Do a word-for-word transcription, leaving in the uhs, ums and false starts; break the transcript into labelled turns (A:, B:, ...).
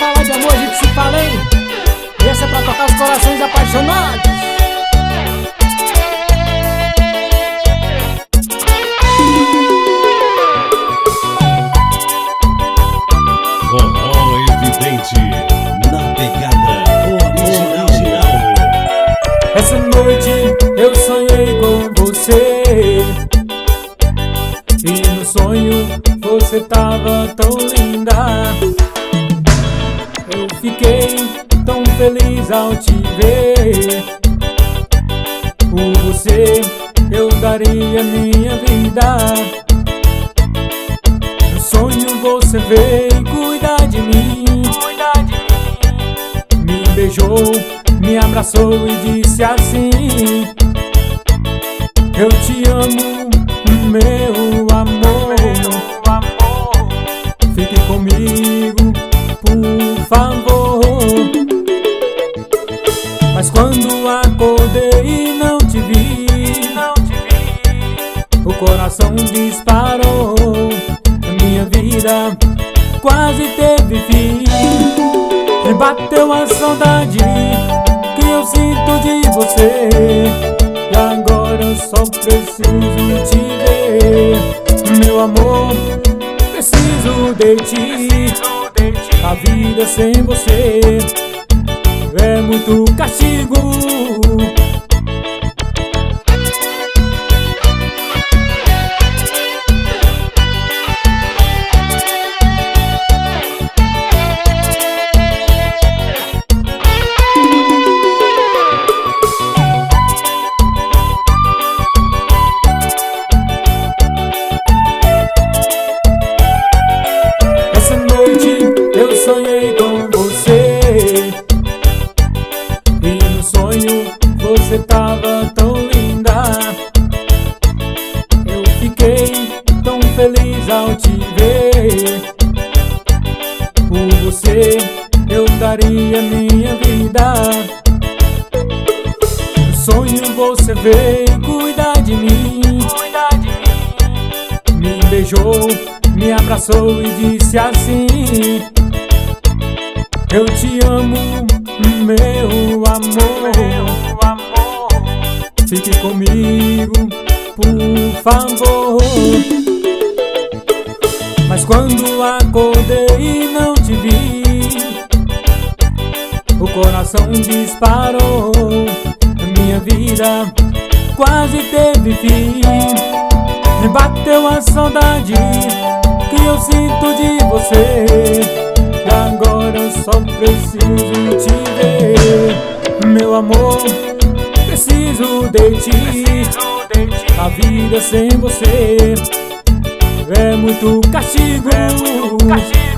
A: falar de amor, a gente se fala, hein? E essa é pra tocar os corações apaixonados.
B: Forró Evidente, na pegada original.
A: Essa noite eu sonhei com você, e no sonho você tava tão linda. Eu fiquei tão feliz ao te ver. Por você eu daria minha vida. No sonho você veio cuidar de mim, me beijou, me abraçou e disse assim: eu te amo, meu amor, fique comigo, por favor. Mas quando acordei e não te vi, o coração disparou, a minha vida quase teve fim. E bateu a saudade que eu sinto de você, e agora eu só preciso te ver. Meu amor, preciso de ti. A vida sem você é muito castigo. Eu sonhei com você, e no sonho você tava tão linda. Eu fiquei tão feliz ao te ver. Por você eu daria minha vida. No sonho você veio cuidar de mim, me beijou, me abraçou e disse assim: eu te amo, meu amor, fique comigo, por favor. Mas quando acordei e não te vi, o coração disparou, a minha vida quase teve fim. Me bateu a saudade que eu sinto de você, e agora eu só preciso te ver. Meu amor, preciso de ti. A vida sem você é muito castigo.